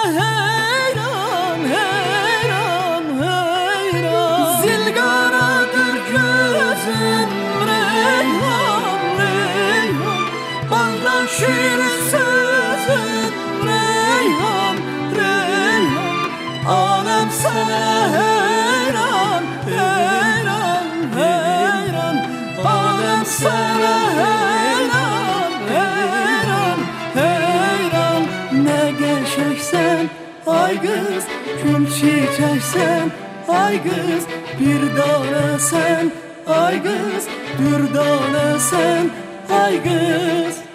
heyran, heyran, heyran. Zilgaradır gözüm, reyhan, reyhan. Bağlar şirin sözün, reyhan, reyhan. Alem sana heyran, heyran, heyran. Alem sana heyran, heyran, heyran. Ne geçeksen ay kız, gül çiçeksen ay kız. Bir tane sen ay kız, bir tane sen ay kız.